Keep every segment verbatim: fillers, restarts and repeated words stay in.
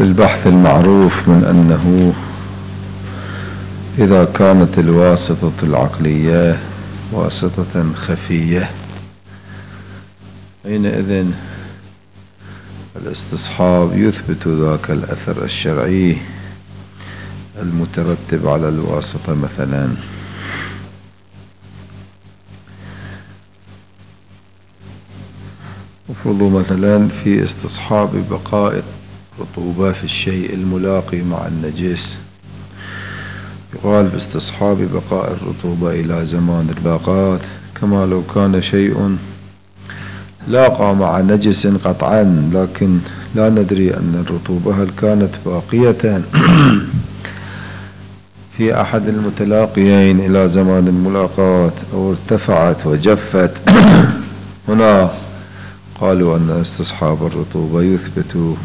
البحث المعروف من أنه إذا كانت الواسطة العقلية واسطة خفية حينئذ الاستصحاب يثبت ذاك الأثر الشرعي المترتب على الواسطة. مثلا افرضوا مثلا في استصحاب بقاء الرطوبة في الشيء الملاقي مع النجس، يقال باستصحاب بقاء الرطوبة إلى زمان الملاقاة كما لو كان شيء لاقى مع نجس قطعا، لكن لا ندري أن الرطوبة هل كانت باقية في أحد المتلاقيين إلى زمان الملاقاة أو ارتفعت وجفت. هنا قالوا أن استصحاب الرطوبة يثبت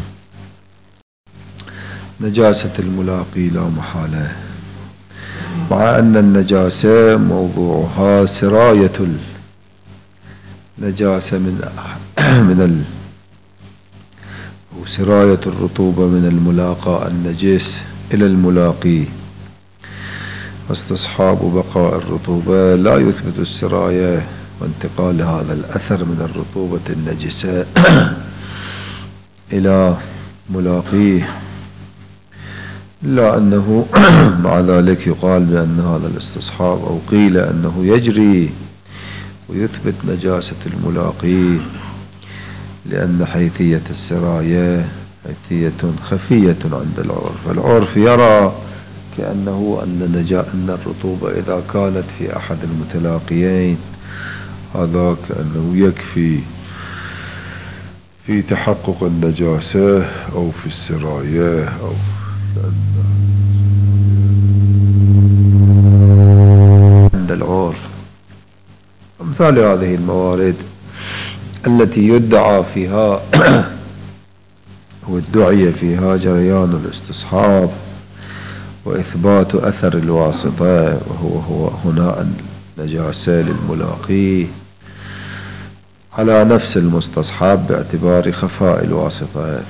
نجاسة الملاقي لا محالة، مع أن النجاسة موضوعها سراية النجاسة من من ال أو سراية الرطوبة من الملاقى النجس إلى الملاقي. واستصحاب بقاء الرطوبة لا يثبت السراية وانتقال هذا الأثر من الرطوبة النجسة إلى ملاقيه، إلا أنه مع ذلك يقال بأن هذا الاستصحاب أو قيل أنه يجري ويثبت نجاسة الملاقي، لأن حيثية السراية حيثية خفية عند العرف. العرف يرى كأنه أن نجا أن الرطوبة إذا كانت في أحد المتلاقيين هذا كأنه يكفي في تحقق النجاسة أو في السراية أو عند العرف. أمثال هذه الموارد التي يدعى فيها وادعي فيها جريان الاستصحاب وإثبات أثر الواسطة، وهو هو هنا النجاسة للملاقي على نفس المستصحاب باعتبار خفاء الواسطة.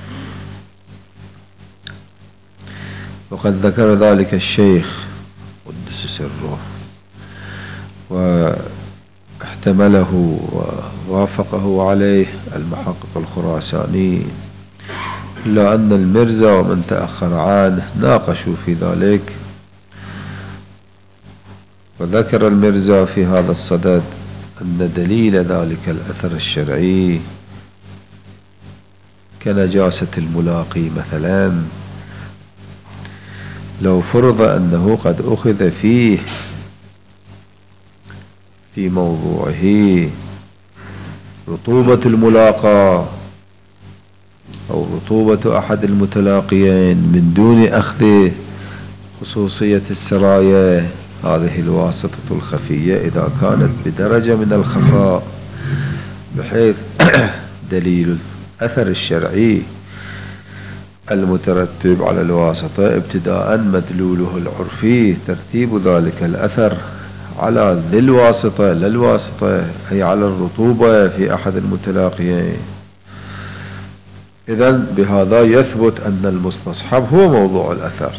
وقد ذكر ذلك الشيخ قدس سره واحتمله ووافقه عليه المحقق الخراساني، إلا أن المرزا ومن تأخر عنه ناقشوا في ذلك. وذكر المرزا في هذا الصدد أن دليل ذلك الأثر الشرعي كنجاسة الملاقي مثلا لو فرض أنه قد أخذ فيه في موضوعه رطوبة الملاقى أو رطوبة أحد المتلاقيين من دون أخذ خصوصية السراية، هذه الواسطة الخفية إذا كانت بدرجة من الخفاء بحيث دليل الأثر الشرعي المترتب على الواسطة ابتداء مدلوله العرفي ترتيب ذلك الأثر على ذي الواسطة لا الواسطة، أي على الرطوبة في أحد المتلاقيين. إذن بهذا يثبت أن المستصحب هو موضوع الأثر،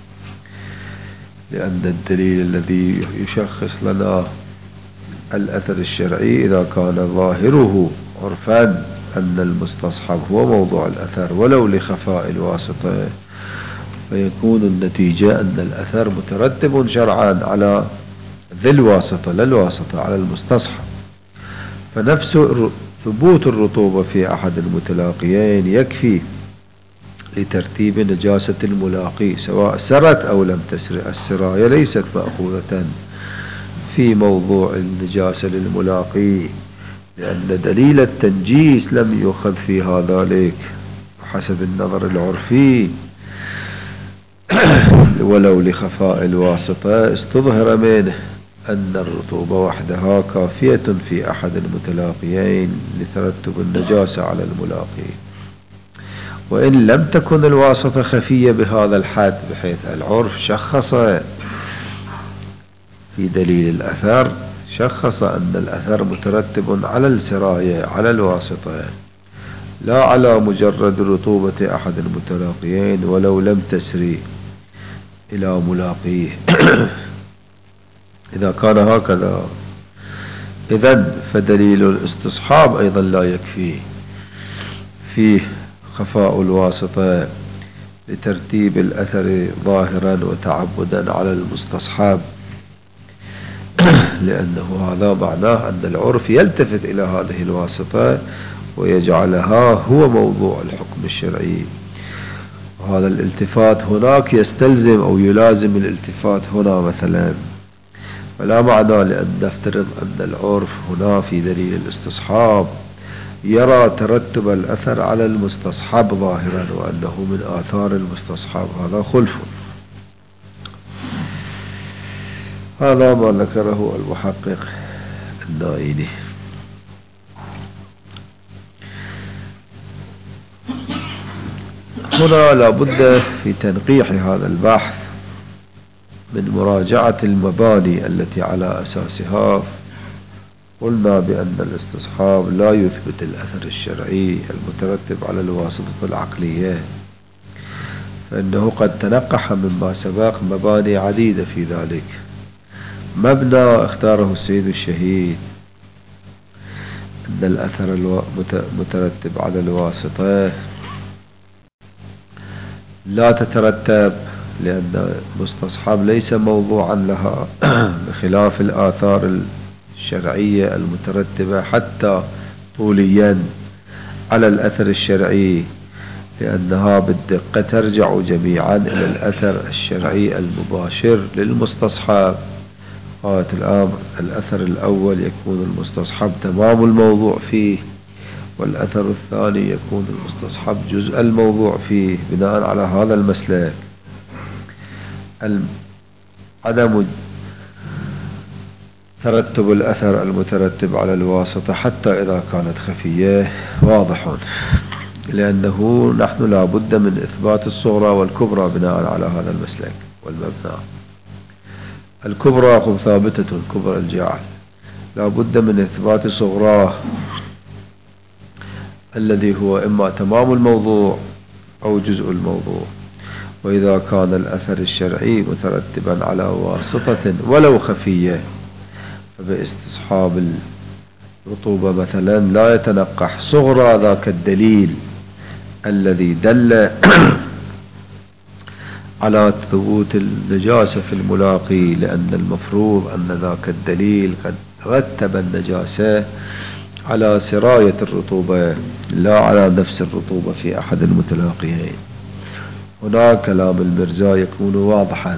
لأن الدليل الذي يشخص لنا الأثر الشرعي إذا كان ظاهره عرفا أن المستصحب هو موضوع الأثر ولو لخفاء الواسطة، فيكون النتيجة أن الأثر مترتب شرعا على ذي الواسطة لا الواسطة على المستصحب. فنفس ثبوت الرطوبة في أحد المتلاقيين يكفي لترتيب نجاسة الملاقي سواء سرت أو لم تسر. السراية ليست مأخوذة في موضوع النجاسة للملاقي، لأن دليل التنجيس لم يؤخذ فيها ذلك حسب النظر العرفي ولو لخفاء الواسطة استظهر منه أن الرطوبة وحدها كافية في أحد المتلاقيين لترتب النجاسة على الملاقي. وإن لم تكن الواسطة خفية بهذا الحد بحيث العرف شخص في دليل الأثر شخص أن الأثر مترتب على السراية على الواسطة لا على مجرد رطوبة أحد المتلاقيين ولو لم تسري إلى ملاقيه. إذا كان هكذا إذن فدليل الاستصحاب أيضا لا يكفي، فيه خفاء الواسطة لترتيب الأثر ظاهرا وتعبدا على المستصحب، لأنه هذا معناه أن العرف يلتفت إلى هذه الواسطة ويجعلها هو موضوع الحكم الشرعي. وهذا الالتفات هناك يستلزم أو يلازم الالتفات هنا مثلا، فلا معنى لأن نفترض أن العرف هنا في دليل الاستصحاب يرى ترتب الأثر على المستصحب ظاهرا وأنه من آثار المستصحب، هذا خلف. هذا ما ذكره المحقق النائلي. هنا لابد في تنقيح هذا البحث من مراجعة المباني التي على أساسها قلنا بأن الاستصحاب لا يثبت الأثر الشرعي المترتب على الواسطة العقلية، فإنه قد تنقح مما سبق مباني عديدة في ذلك. مبنى اختاره السيد الشهيد أن الأثر المترتب على الواسطة لا تترتب لأن المستصحب ليس موضوعا لها، بخلاف الآثار الشرعية المترتبة حتى طوليا على الأثر الشرعي، لأنها بالدقة ترجع جميعا إلى الأثر الشرعي المباشر للمستصحب. غاية الأمر الأثر الأول يكون المستصحب تمام الموضوع فيه، والأثر الثاني يكون المستصحب جزء الموضوع فيه، بناء على هذا المسلك. عدم ترتب الأثر المترتب على الواسطة حتى إذا كانت خفية واضح، لأنه نحن لا بد من إثبات الصغرى والكبرى بناء على هذا المسلك والمبنى. الكبرى ثابتة، كبرى الجعل، لا بد من إثبات صغراه الذي هو إما تمام الموضوع أو جزء الموضوع. وإذا كان الأثر الشرعي مترتبا على واسطة ولو خفية، فباستصحاب الرطوبة مثلا لا يتنقح صغرى ذاك الدليل الذي دل على ثبوت النجاسة في الملاقي، لأن المفروض أن ذاك الدليل قد رتب النجاسة على سراية الرطوبة لا على نفس الرطوبة في أحد المتلاقيين. هنا كلام المرزا يكون واضحا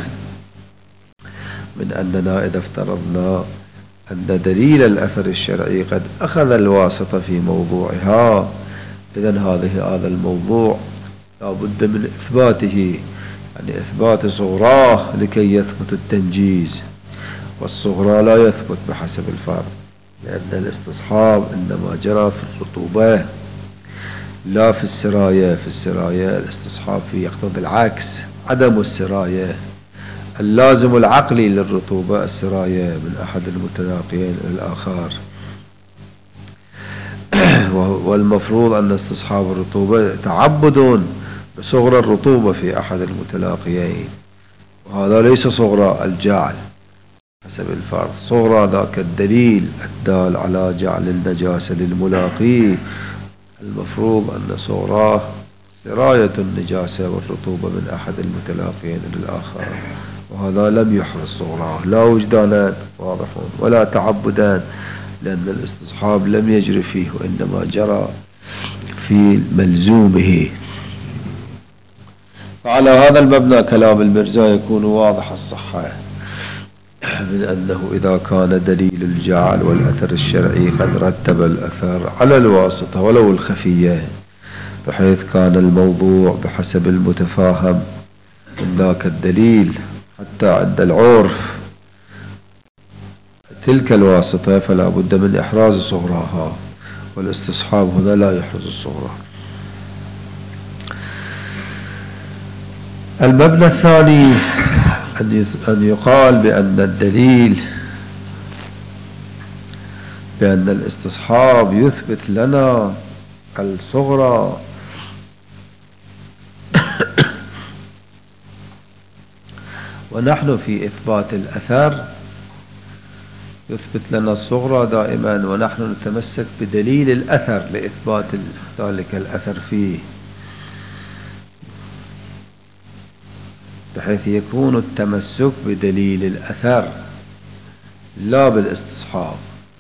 من أننا إذا افترضنا أن دليل الأثر الشرعي قد أخذ الواسطة في موضوعها، إذن هذه هذا الموضوع لا بد من إثباته، يعني إثبات صغراه لكي يثبت التنجيز، والصغرى لا يثبت بحسب الفرض، لأن الاستصحاب إنما جرى في الرطوبة لا في السراية. في السراية الاستصحاب فيه يقتضي العكس، عدم السراية. اللازم العقلي للرطوبة السراية من أحد المتلاقيين إلى الآخر، والمفروض أن استصحاب الرطوبة تعبد بصغرى الرطوبة في أحد المتلاقيين، وهذا ليس صغرى الجعل حسب الفرض. صغرى ذاك الدليل الدال على جعل النجاسة للملاقي، المفروض أن صغراه سراية النجاسة والرطوبة من أحد المتلاقيين إلى الآخر، وهذا لم يحرص صغراه لا وجدانا واضح ولا تعبدا، لأن الاستصحاب لم يجري فيه وإنما جرى في ملزومه. فعلى هذا المبنى كلام المرزا يكون واضح الصحة، من أنه إذا كان دليل الجعل والأثر الشرعي قد رتب الأثر على الواسطة ولو الخفية، بحيث كان الموضوع بحسب المتفاهم من ذاك الدليل حتى عند العرف تلك الواسطة، فلا بد من إحراز صغراها، والاستصحاب هنا لا يحرز الصغرى. المبنى الثاني أن يقال بأن الدليل بأن الاستصحاب يثبت لنا الصغرى. ونحن في إثبات الأثر يثبت لنا الصغرى دائما، ونحن نتمسك بدليل الأثر لإثبات ذلك الأثر فيه، بحيث يكون التمسك بدليل الأثر لا بالاستصحاب،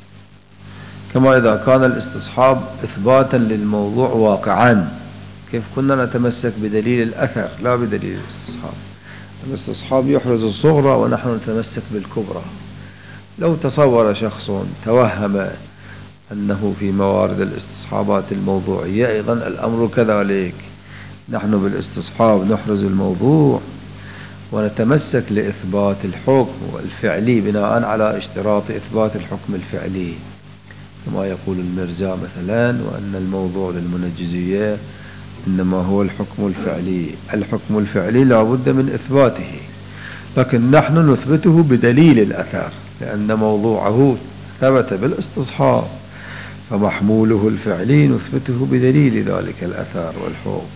كما إذا كان الاستصحاب إثباتا للموضوع واقعا، كيف كنا نتمسك بدليل الأثر لا بدليل الاستصحاب. الاستصحاب يحرز الصغرى ونحن نتمسك بالكبرى. لو تصور شخص توهم أنه في موارد الاستصحابات الموضوعية أيضا الأمر كذلك، نحن بالاستصحاب نحرز الموضوع ونتمسك لإثبات الحكم الفعلي بناء على اشتراط إثبات الحكم الفعلي، كما يقول المرزا مثلا: وأن الموضوع للمنجزية إنما هو الحكم الفعلي. الحكم الفعلي لا بد من إثباته، لكن نحن نثبته بدليل الأثر، لأن موضوعه ثبت بالاستصحاب، فمحموله الفعلي نثبته بدليل ذلك الأثر والحكم.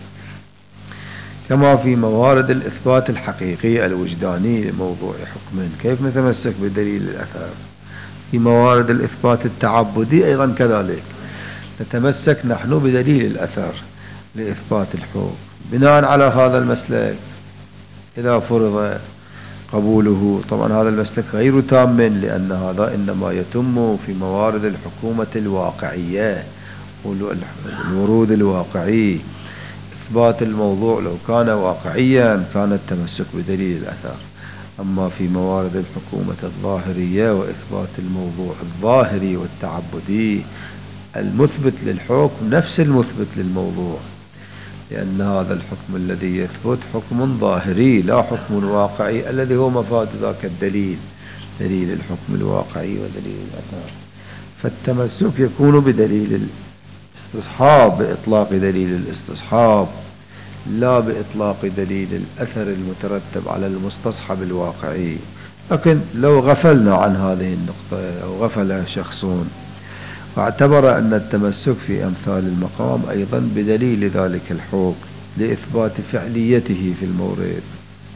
كما في موارد الإثبات الحقيقي الوجداني لموضوع حكم، كيف نتمسك بدليل الأثر؟ في موارد الإثبات التعبدي أيضا كذلك، نتمسك نحن بدليل الأثر لإثبات الحكم. بناء على هذا المسلك إذا فرض قبوله، طبعا هذا المسلك غير تام، لأن هذا إنما يتم في موارد الحكومة الواقعية، الورود الواقعي. إثبات الموضوع لو كان واقعيا كان التمسك بدليل الأثر، أما في موارد الحكومة الظاهرية وإثبات الموضوع الظاهري والتعبدي المثبت للحكم نفس المثبت للموضوع، لأن هذا الحكم الذي يثبت حكم ظاهري لا حكم واقعي الذي هو مفاد ذاك الدليل، دليل الحكم الواقعي ودليل الأثر. فالتمسك يكون بدليل الاستصحاب، بإطلاق دليل الاستصحاب، لا بإطلاق دليل الأثر المترتب على المستصحب الواقعي. لكن لو غفلنا عن هذه النقطة أو غفل شخص واعتبر أن التمسك في أمثال المقام أيضا بدليل ذلك الحكم لإثبات فعليته في المورد،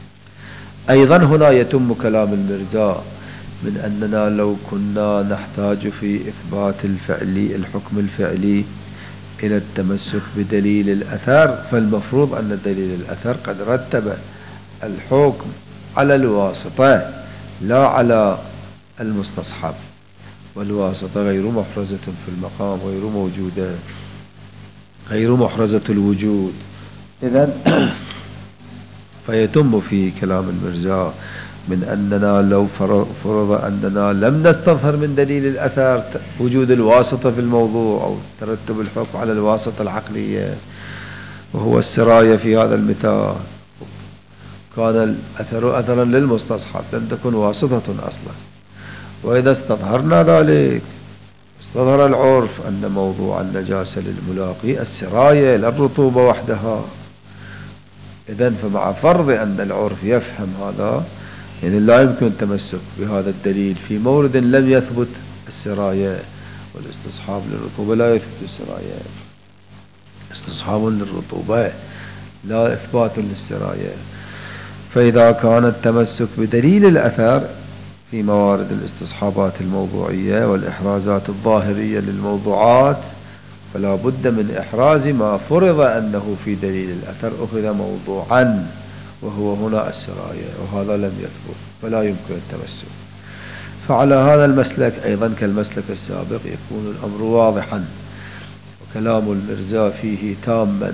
أيضا هنا يتم كلام المرزا من أننا لو كنا نحتاج في إثبات الفعلي الحكم الفعلي إلى التمسك بدليل الأثر، فالمفروض أن دليل الأثر قد رتب الحكم على الواسطة لا على المستصحب، والواسطة غير محرزة في المقام، غير موجودة، غير محرزة الوجود. إذن فيتم في كلام المرزا من أننا لو فرض أننا لم نستظهر من دليل الأثر وجود الواسطة في الموضوع أو ترتب الحكم على الواسطة العقلية وهو السراية في هذا المثال، كان الأثر أثرا للمستصحب لم تكن واسطة أصلا. وإذا استظهرنا ذلك استظهر العرف أن موضوع النجاسة للملاقي السراية لا الرطوبة وحدها. إذن فمع فرض أن العرف يفهم هذا، يعني لا يمكن التمسك بهذا الدليل في مورد لم يثبت السراية، والاستصحاب للرطوبة لا يثبت السراية، استصحاب للرطوبة لا إثبات للسراية. فإذا كان التمسك بدليل الأثر في موارد الاستصحابات الموضوعية والإحرازات الظاهرية للموضوعات، فلا بد من إحراز ما فرض أنه في دليل الأثر أخذ موضوعا، وهو هنا السراية، وهذا لم يثبت فلا يمكن التمسك. فعلى هذا المسلك أيضا كالمسلك السابق يكون الأمر واضحا وكلام المرزا فيه تاما.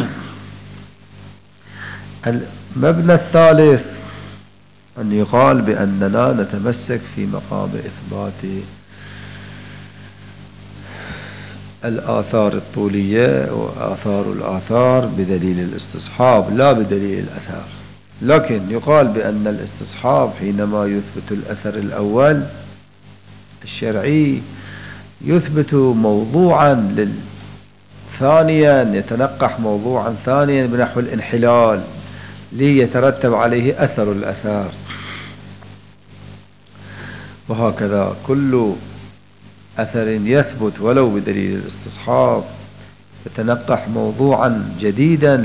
المبنى الثالث أن يقال بأننا نتمسك في مقام إثبات الآثار الطولية وآثار الآثار بدليل الاستصحاب لا بدليل الأثر. لكن يقال بأن الاستصحاب حينما يثبت الأثر الأول الشرعي يثبت موضوعا ثانيا، يتنقح موضوعا ثانيا بنحو الانحلال ليترتب عليه أثر الأثار. وهكذا كل أثر يثبت ولو بدليل الاستصحاب يتنقح موضوعا جديدا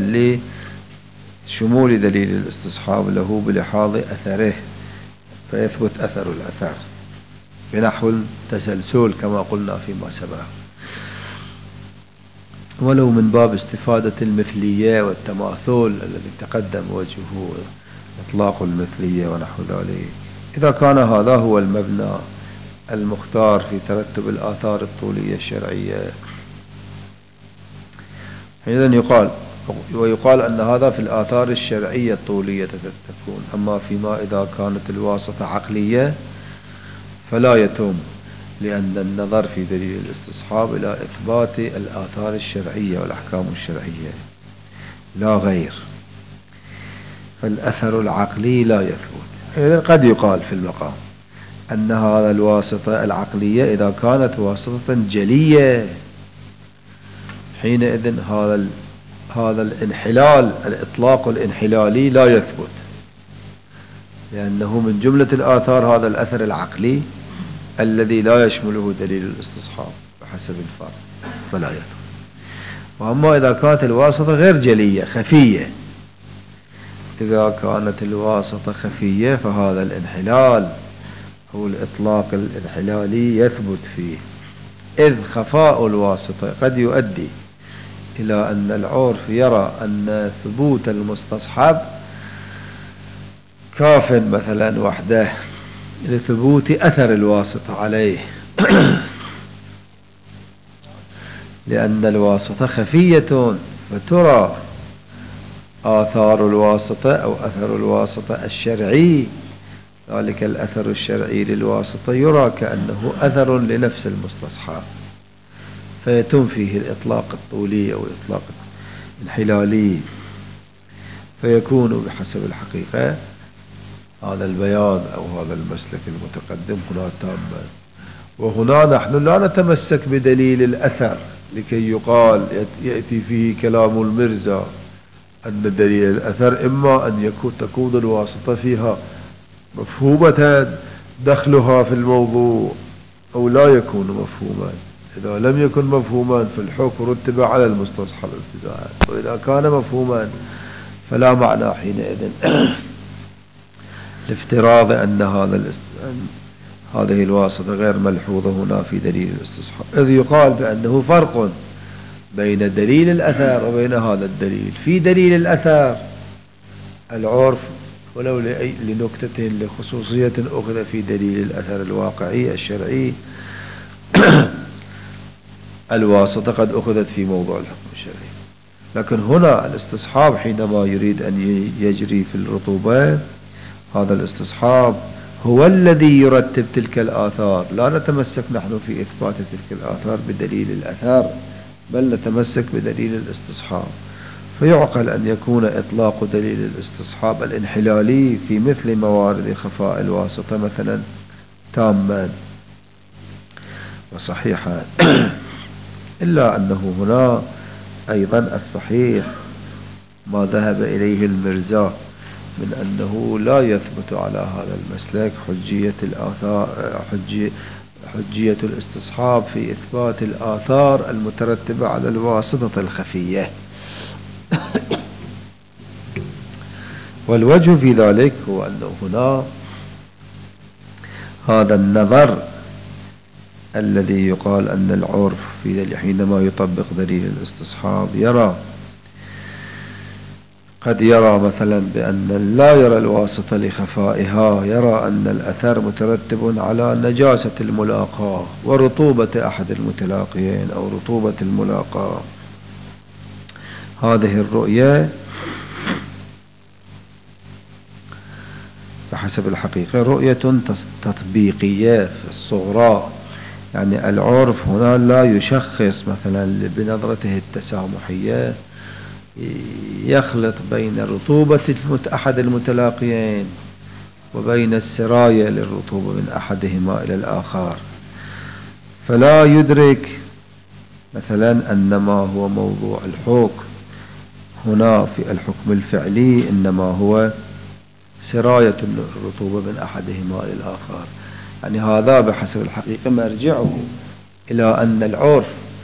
لشمول دليل الاستصحاب له بلحاظ أثره، فيثبت أثر الأثر بنحو التسلسل كما قلنا فيما سبق، ولو من باب استفادة المثلية والتماثل الذي تقدم وجهه إطلاق المثلية ونحو ذلك. إذا كان هذا هو المبنى المختار في ترتب الآثار الطولية الشرعية، إذن يقال ويقال أن هذا في الآثار الشرعية الطولية تكون. أما فيما إذا كانت الواسطة عقلية فلا يتم، لأن النظر في دليل الاستصحاب إلى إثبات الآثار الشرعية والأحكام الشرعية لا غير، فالأثر العقلي لا يثبت. إذن قد يقال في المقام أن هذا الواسطة العقلية إذا كانت واسطة جلية، حينئذ هذا هذا الانحلال الإطلاق الانحلالي لا يثبت، لأنه من جملة الآثار هذا الأثر العقلي الذي لا يشمله دليل الاستصحاب بحسب الفرق فلا يثبت. وأما إذا كانت الواسطة غير جلية خفية، إذا كانت الواسطة خفية فهذا الانحلال هو الإطلاق الانحلالي يثبت فيه، إذ خفاء الواسطة قد يؤدي إلى أن العرف يرى أن ثبوت المستصحب كاف مثلا وحده لثبوت أثر الواسطة عليه لأن الواسطة خفية، فترى آثار الواسطة أو أثر الواسطة الشرعي، ذلك الأثر الشرعي للواسطة يرى كأنه أثر لنفس المستصحب، فيتم فيه الإطلاق الطولي أو الإطلاق الانحلالي، فيكون بحسب الحقيقة هذا البيان أو هذا المسلك المتقدم هنا تاما. وهنا نحن لا نتمسك بدليل الأثر لكي يقال يأتي فيه كلام المرزا أن دليل الأثر إما أن يكون تكون الواسطة فيها مفهومة دخلها في الموضوع أو لا يكون مفهوما. إذا لم يكن مفهوما فالحكم رتب على المستصحب ابتداء، وإذا كان مفهوما فلا معنى حينئذ لافتراض أن هذا هذه الواسطة غير ملحوظة هنا في دليل الاستصحاب، إذ يقال بأنه فرق بين دليل الأثر وبين هذا الدليل. في دليل الأثر العرف ولو لنكتة لخصوصية أخذ في دليل الأثر الواقعي الشرعي الواسطة قد أخذت في موضوع الحكم الشرعي، لكن هنا الاستصحاب حينما يريد أن يجري في الرطوبة هذا الاستصحاب هو الذي يرتب تلك الآثار، لا نتمسك نحن في إثبات تلك الآثار بدليل الأثر بل نتمسك بدليل الاستصحاب. فيعقل أن يكون إطلاق دليل الاستصحاب الانحلالي في مثل موارد خفاء الواسطة مثلا تاما وصحيحا، إلا أنه هنا أيضا الصحيح ما ذهب إليه المرزا من أنه لا يثبت على هذا المسلك حجية الآثار حجية, حجية الاستصحاب في إثبات الآثار المترتبة على الواسطة الخفية. والوجه في ذلك هو أنه هنا هذا النظر الذي يقال أن العرف في حينما يطبق دليل الاستصحاب يرى قد يرى مثلا بأن لا يرى الواسطة لخفائها، يرى أن الأثر مترتب على نجاسة الملاقاة ورطوبة أحد المتلاقيين أو رطوبة الملاقاة. هذه الرؤية بحسب الحقيقة رؤية تطبيقية في الصغرى، يعني العرف هنا لا يشخص مثلا بنظرته التسامحية يخلط بين رطوبة أحد المتلاقيين وبين السراية للرطوبة من أحدهما إلى الآخر، فلا يدرك مثلا أن ما هو موضوع الحكم هنا في الحكم الفعلي إنما هو سراية الرطوبة من أحدهما إلى الآخر. يعني هذا بحسب الحقيقة مرجعه إلى أن العرف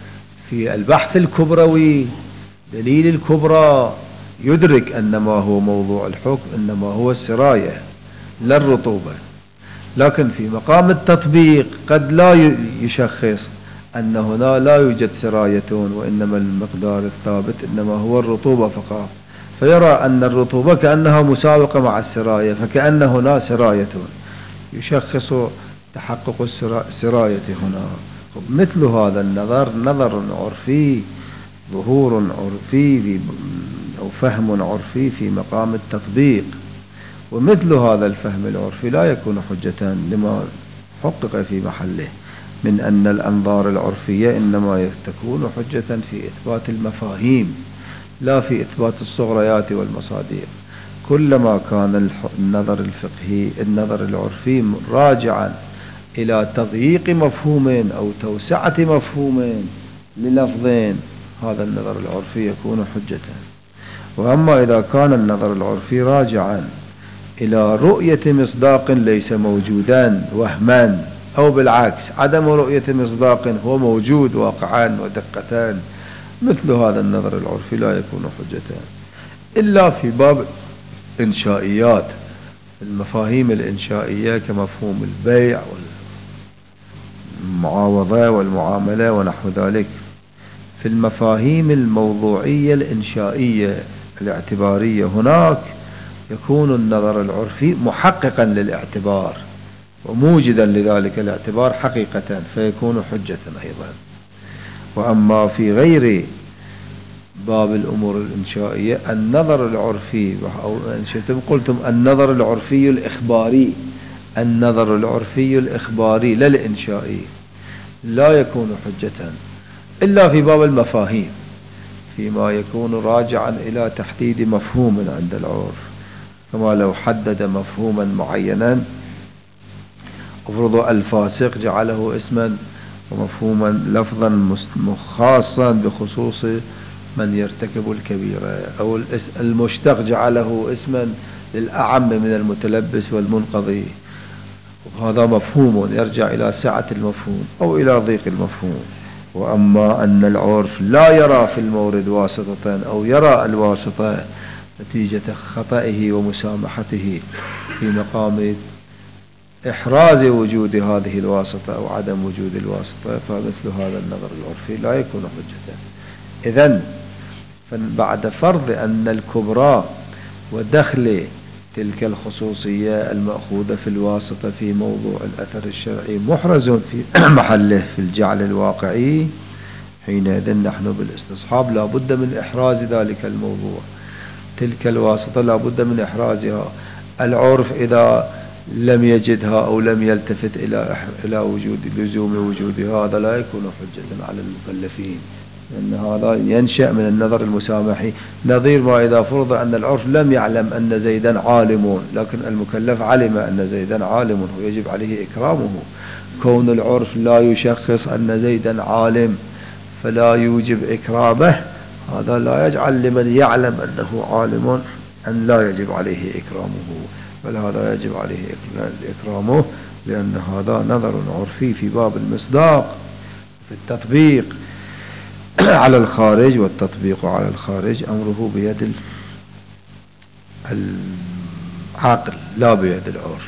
في البحث الكبروي دليل الكبرى يدرك أن ما هو موضوع الحكم إنما هو السراية لا الرطوبة، لكن في مقام التطبيق قد لا يشخص أن هنا لا يوجد سراية وإنما المقدار الثابت إنما هو الرطوبة فقط، فيرى أن الرطوبة كأنها مساوقة مع السراية فكأن هنا سراية، يشخص تحقق السراية هنا. مثل هذا النظر نظر عرفي، ظهور عرفي أو فهم عرفي في مقام التطبيق، ومثل هذا الفهم العرفي لا يكون حجة لما حقق في محله من أن الأنظار العرفية إنما تكون حجة في إثبات المفاهيم لا في إثبات الصغريات والمصادر. كلما كان النظر الفقهي النظر العرفي راجعا إلى تضييق مفهوم أو توسعة مفهوم للفظين هذا النظر العرفي يكون حجة. وأما إذا كان النظر العرفي راجعا إلى رؤية مصداق ليس موجودا وهما أو بالعكس عدم رؤية مصداق هو موجود واقعان ودقتان، مثل هذا النظر العرفي لا يكون حجة إلا في باب إنشائيات، المفاهيم الإنشائية كمفهوم البيع والمعاوضة والمعاملة ونحو ذلك. في المفاهيم الموضوعية الإنشائية الاعتبارية هناك يكون النظر العرفي محققا للاعتبار وموجدا لذلك الاعتبار حقيقة فيكون حجة أيضا. وأما في غير باب الأمور الإنشائية النظر العرفي أو أنشئتم قلتم النظر العرفي الإخباري النظر العرفي الإخباري لا الإنشائي لا يكون حجة إلا في باب المفاهيم فيما يكون راجعا إلى تحديد مفهوم عند العرف، كما لو حدد مفهوما معينا افرض الفاسق جعله اسما ومفهوما لفظا خاصا بخصوص من يرتكب الكبيرة، أو المشتق جعله اسما للأعم من المتلبس والمنقضي، وهذا مفهوم يرجع إلى سعة المفهوم أو إلى ضيق المفهوم. وأما أن العرف لا يرى في المورد واسطة أو يرى الواسطة نتيجة خطئه ومسامحته في مقام إحراز وجود هذه الواسطة أو عدم وجود الواسطة، فمثل هذا النظر العرفي لا يكون حجة. إذن بعد فرض أن الكبرى ودخل تلك الخصوصية المأخوذة في الواسطة في موضوع الأثر الشرعي محرز في محله في الجعل الواقعي، حينئذ نحن بالاستصحاب لا بد من إحراز ذلك الموضوع، تلك الواسطة لا بد من إحرازها. العرف إذا لم يجدها أو لم يلتفت إلى إلى وجود لزوم وجودها هذا لا يكون حجة على المكلفين، لأن هذا ينشأ من النظر المسامحي، نظير ما إذا فرض أن العرف لم يعلم أن زيدا عالم لكن المكلف علم أن زيدا عالم ويجب عليه إكرامه. كون العرف لا يشخص أن زيدا عالم فلا يوجب إكرامه، هذا لا يجعل لمن يعلم أنه عالم أن لا يجب عليه إكرامه، بل هذا يجب عليه إكرامه، لأن هذا نظر عرفي في باب المصداق في التطبيق على الخارج، والتطبيق على الخارج أمره بيد العاقل لا بيد العرف.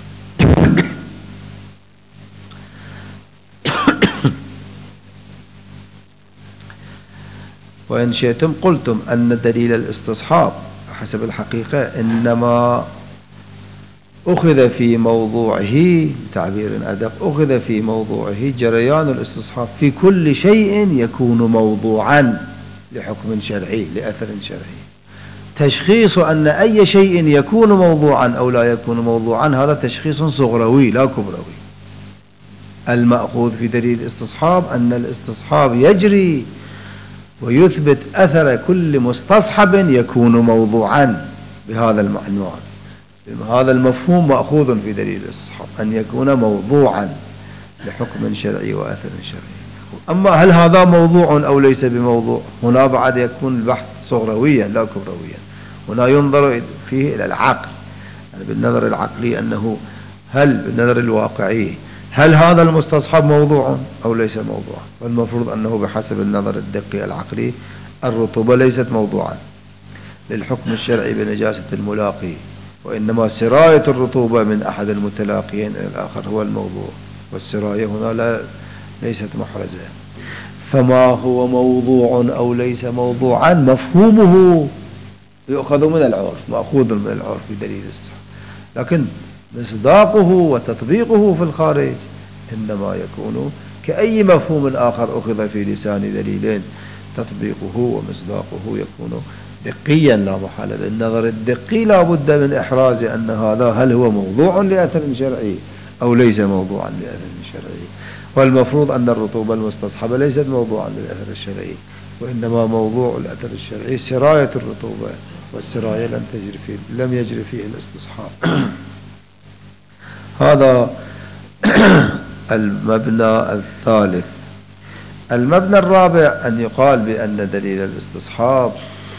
وإن شئتم قلتم أن دليل الاستصحاب حسب الحقيقة إنما أخذ في موضوعه تعبير أدق أخذ في موضوعه جريان الاستصحاب في كل شيء يكون موضوعا لحكم شرعي لأثر شرعي. تشخيص أن أي شيء يكون موضوعا أو لا يكون موضوعا هذا تشخيص صغروي لا كبروي. المأخوذ في دليل الاستصحاب أن الاستصحاب يجري ويثبت أثر كل مستصحب يكون موضوعا بهذا المعنوان. هذا المفهوم مأخوذ في دليل الاستصحاب أن يكون موضوعا لحكم شرعي وأثر شرعي. أما هل هذا موضوع أو ليس بموضوع، هنا بعد يكون البحث صغرويا لا كبرويا. هنا ينظر فيه إلى العقل، يعني بالنظر العقلي أنه هل بالنظر الواقعي هل هذا المستصحب موضوع أو ليس موضوع؟ والمفروض أنه بحسب النظر الدقي العقلي الرطوبة ليست موضوعا للحكم الشرعي بنجاسة الملاقي، وإنما سراية الرطوبة من أحد المتلاقيين إلى الآخر هو الموضوع، والسراية هنا لا ليست محرزة. فما هو موضوع أو ليس موضوعا مفهومه يؤخذ من العرف، مأخوذ من العرف بدليل الصحة، لكن مصداقه وتطبيقه في الخارج إنما يكون كأي مفهوم آخر أخذ في لسان دليلين، تطبيقه ومصداقه يكون دقيا لا محالة. النظر الدقي لا بد من إحراز أن هذا هل هو موضوع لأثر شرعي أو ليس موضوعا لأثر شرعي. والمفروض أن الرطوبة المستصحبة ليست موضوعا للأثر الشرعي، وإنما موضوع الأثر الشرعي سراية الرطوبة، والسراية لم تجري فيه لم يجري فيه الاستصحاب. هذا المبنى الثالث. المبنى الرابع أن يقال بأن دليل الاستصحاب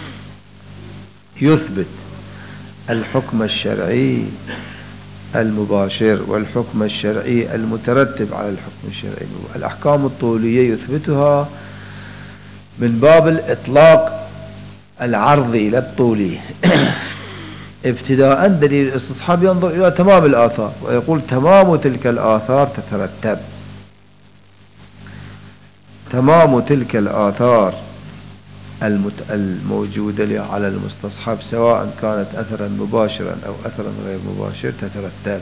يثبت الحكم الشرعي المباشر والحكم الشرعي المترتب على الحكم الشرعي. الأحكام الطولية يثبتها من باب الإطلاق العرضي للطولي. ابتداء دليل الاستصحاب ينظر إلى تمام الآثار ويقول تمام تلك الآثار تترتب، تمام تلك الآثار الموجودة على المستصحب سواء كانت أثرا مباشرا أو أثرا غير مباشر تترتب.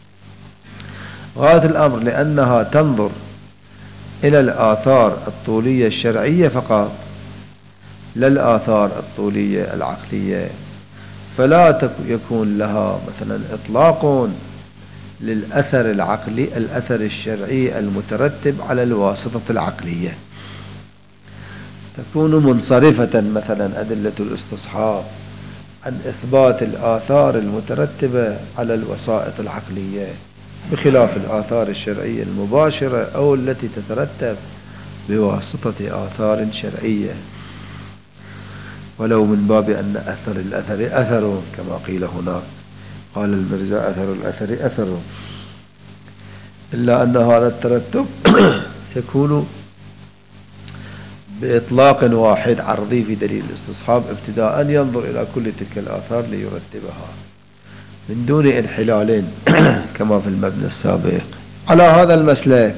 غاية الأمر لأنها تنظر إلى الآثار الطولية الشرعية فقط لا الآثار الطولية العقلية، فلا يكون لها مثلا إطلاق للأثر العقلي الأثر الشرعي المترتب على الواسطة العقلية، تكون منصرفة مثلا أدلة الاستصحاب عن إثبات الآثار المترتبة على الوسائط العقلية، بخلاف الآثار الشرعية المباشرة أو التي تترتب بواسطة آثار شرعية، ولو من باب أن أثر الأثر أثر كما قيل هناك، قال المرزا أثر الأثر أثر، إلا أن هذا الترتب يكون بإطلاق واحد عرضي في دليل الاستصحاب ابتداء ينظر إلى كل تلك الآثار ليرتبها من دون انحلال كما في المبنى السابق. على هذا المسلك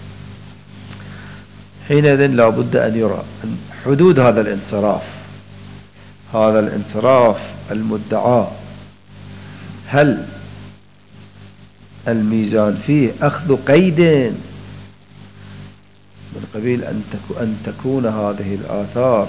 حينئذ لا بد أن يرى حدود هذا الانصراف، هذا الانصراف المدعى هل الميزان فيه أخذ قيد من قبيل أن تكون هذه الآثار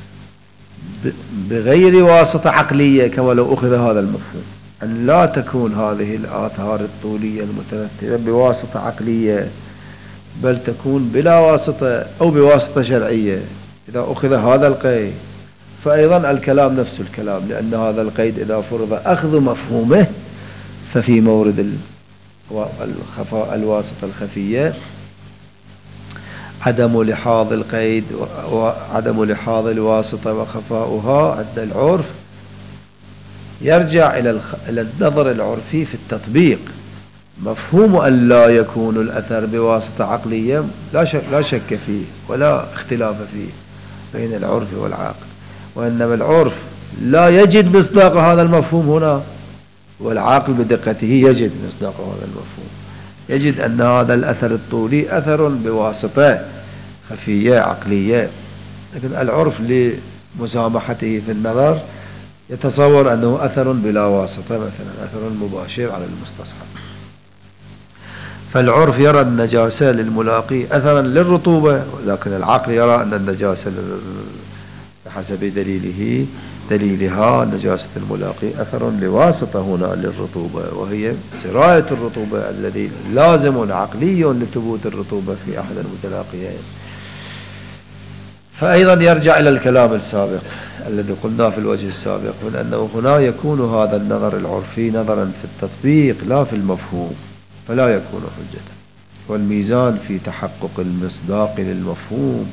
بغير واسطة عقلية كما لو أخذ هذا المفهوم، أن لا تكون هذه الآثار الطولية المترتبة بواسطة عقلية بل تكون بلا واسطة أو بواسطة شرعية. إذا أخذ هذا القيد فأيضا الكلام نفس الكلام، لأن هذا القيد إذا فرض أخذ مفهومه ففي مورد الخفاء الواسطة الخفية عدم لحاظ القيد وعدم لحاظ الواسطة وخفاؤها عند العرف يرجع إلى النظر العرفي في التطبيق. مفهوم أن لا يكون الأثر بواسطة عقلية لا شك, لا شك فيه ولا اختلاف فيه بين العرف والعقل، وإنما العرف لا يجد مصداق هذا المفهوم هنا، والعاقل بدقته يجد مصداق هذا المفهوم، يجد أن هذا الأثر الطولي أثر بواسطة خفية عقلية، لكن العرف لمسامحته في النظر يتصور أنه أثر بلا واسطة، مثلا أثر مباشر على المستصحب. فالعرف يرى النجاسة للملاقي أثرا للرطوبة، ولكن العقل يرى أن النجاسة بحسب دليله دليلها نجاسة الملاقي أثر لواسطة هنا للرطوبة، وهي سراية الرطوبة الذي لازم عقلي لثبوت الرطوبة في أحد المتلاقيين. فأيضا يرجع إلى الكلام السابق الذي قلنا في الوجه السابق من أنه هنا يكون هذا النظر العرفي نظرا في التطبيق لا في المفهوم، فلا يكون حجة. والميزان في تحقق المصداق للمفهوم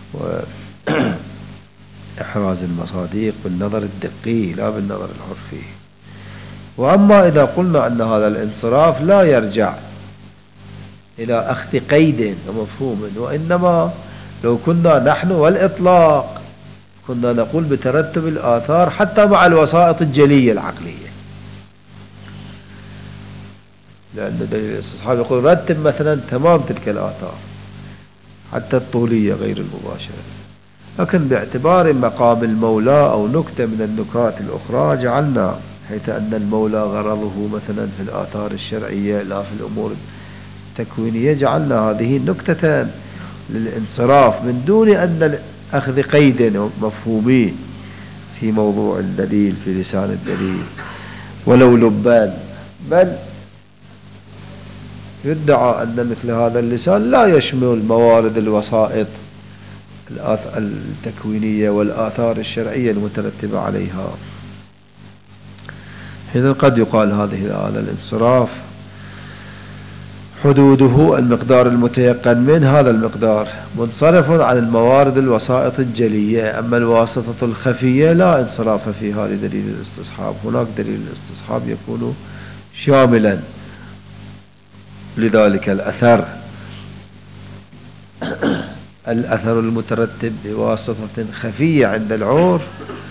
وإحراز المصادق بالنظر الدقي لا بالنظر العرفي. وأما إذا قلنا أن هذا الانصراف لا يرجع إلى أخذ قيد ومفهوم، وإنما لو كنا نحن والإطلاق كنا نقول بترتب الآثار حتى مع الوسائط الجلية العقلية، لأن دليل الاستصحاب يقول رتب مثلا تمام تلك الآثار حتى الطولية غير المباشرة، لكن باعتبار مقام المولى أو نكتة من النكات الأخرى جعلنا، حيث أن المولى غرضه مثلا في الآثار الشرعية لا في الأمور التكوينية، جعلنا هذه النكتة للانصراف من دون أن أخذ قيد مفهومي في موضوع الدليل في لسان الدليل ولو لبان، بل يدعى أن مثل هذا اللسان لا يشمل موارد الوسائط التكوينية والآثار الشرعية المترتبة عليها. إذن قد يقال هذه هذا الانصراف حدوده المقدار المتيقن من هذا المقدار منصرف عن الموارد الوسائط الجلية، أما الواسطة الخفية لا انصراف فيها لدليل الاستصحاب، هناك دليل الاستصحاب يكون شاملا لذلك الأثر. الأثر المترتب بواسطة خفية عند العرف،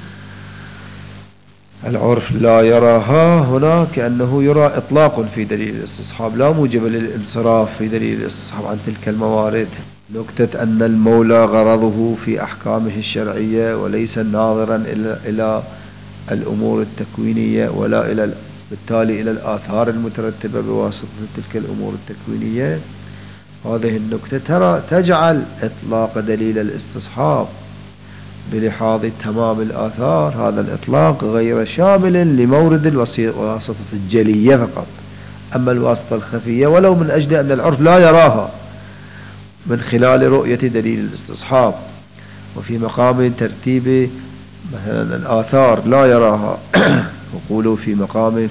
العرف لا يراها هنا كأنه يرى إطلاق في دليل الاستصحاب لا موجب للانصراف في دليل الاستصحاب عن تلك الموارد. نكتة أن المولى غرضه في أحكامه الشرعية وليس ناظرا إلى, إلى الأمور التكوينية ولا إلى بالتالي إلى الآثار المترتبة بواسطة تلك الأمور التكوينية، هذه النكتة ترى تجعل إطلاق دليل الاستصحاب بلحاظ تمام الآثار هذا الإطلاق غير شامل لمورد الواسطة الجلية فقط، أما الواسطة الخفية ولو من أجل أن العرف لا يراها من خلال رؤية دليل الاستصحاب، وفي مقام ترتيب مثلا الآثار لا يراها وقولوا في مقام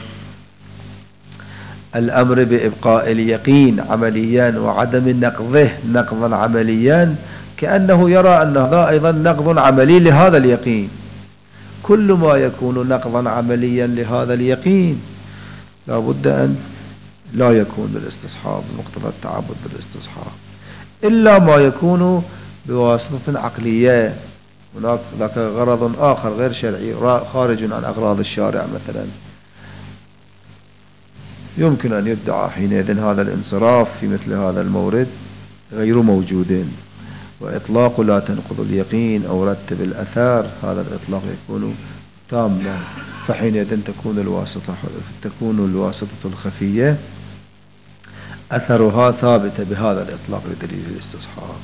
الأمر بإبقاء اليقين عمليا وعدم نقضه نقضا عمليا، كأنه يرى أن هذا أيضا نقض عملي لهذا اليقين. كل ما يكون نقضا عمليا لهذا اليقين لا بد أن لا يكون بالاستصحاب بمقتضى التعبد بالاستصحاب، إلا ما يكون بواسطة عقلية، هناك ذاك غرض آخر غير شرعي خارج عن أغراض الشارع مثلا، يمكن أن يدعى حينئذ هذا الانصراف في مثل هذا المورد غير موجود، وإطلاق لا تنقض اليقين أو رتب الأثار هذا الإطلاق يكون تاما، فحينئذ تكون الواسطة تكون الواسطة الخفية أثرها ثابتة بهذا الإطلاق لدليل الاستصحاب.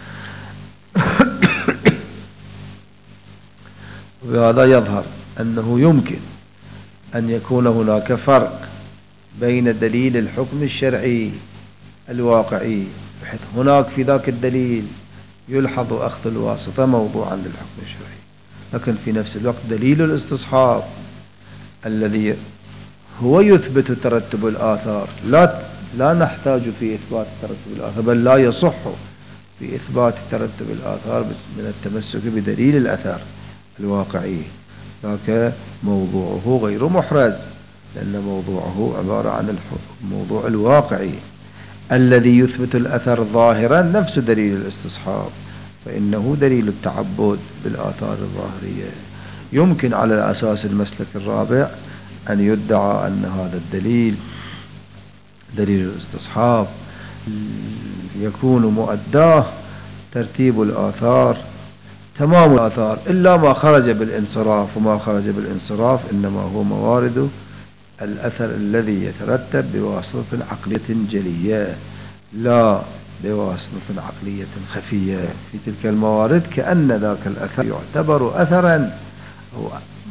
وبهذا يظهر أنه يمكن أن يكون هناك فرق بين دليل الحكم الشرعي الواقعي، بحيث هناك في ذاك الدليل يلحظ أخذ الواسطة موضوعا للحكم الشرعي، لكن في نفس الوقت دليل الاستصحاب الذي هو يثبت ترتب الآثار لا لا نحتاج في إثبات ترتب الآثار، بل لا يصح في إثبات ترتب الآثار من التمسك بدليل الأثر الواقعي، ذاك موضوعه غير محرز، لأن موضوعه عبارة عن الموضوع الواقعي الذي يثبت الأثر ظاهرا نفس دليل الاستصحاب، فإنه دليل التعبد بالآثار الظاهرية. يمكن على الأساس المسلك الرابع أن يدعى أن هذا الدليل دليل الاستصحاب يكون مؤداه ترتيب الآثار تمام الآثار إلا ما خرج بالانصراف، وما خرج بالانصراف إنما هو موارد الأثر الذي يترتب بواسطة عقلية جلية لا بواسطة عقلية خفية. في تلك الموارد كأن ذاك الأثر يعتبر أثرا أو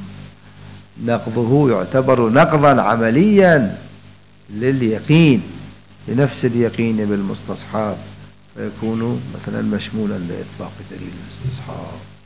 نقضه يعتبر نقضا عمليا لليقين لنفس اليقين بالمستصحاب، فيكون مثلا مشمولا لإطلاق دليل الاستصحاب.